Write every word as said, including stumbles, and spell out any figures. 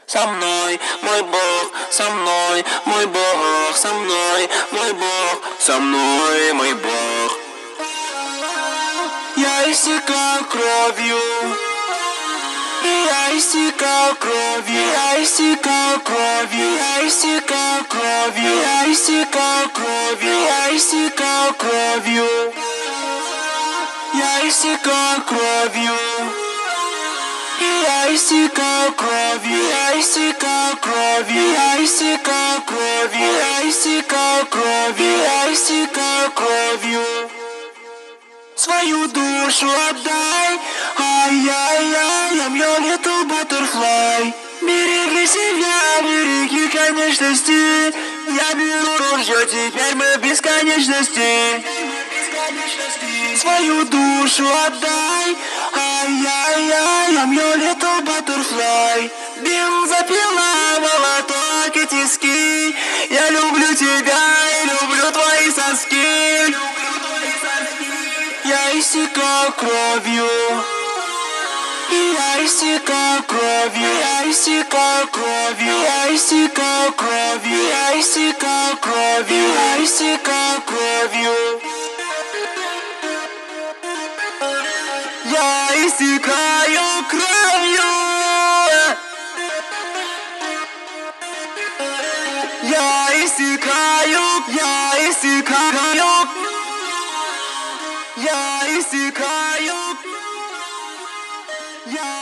Со мной, мой Бог, со мной, мой Бог, со мной, мой Бог, со мной, мой Бог. Я истекал кровью, я истекал кровью, я истекал кровью, я истекал кровью, я истекал кровью, я истекал кровью, я истекал кровью. Я истекал кровью, я истекал кровью, я истекал кровью, я истекал кровью, я истекал кровью. Свою душу отдай, ай-яй-яй, I'm your little butterfly. Береги себя, береги конечности. Я беру ружье, теперь мы в бесконечности. Свою душу отдай, ай-яй-яй, I'm your little butterfly. Бензопила, молоток и тиски. Я люблю тебя и люблю твои соски. Я истекал кровью, я истекал кровью, я истекал кровью, я истекал кровью, я истекал кровью, я истекал кровью. Я истекаю кровью. Я истекаю, я истекаю. Я истекаю. Я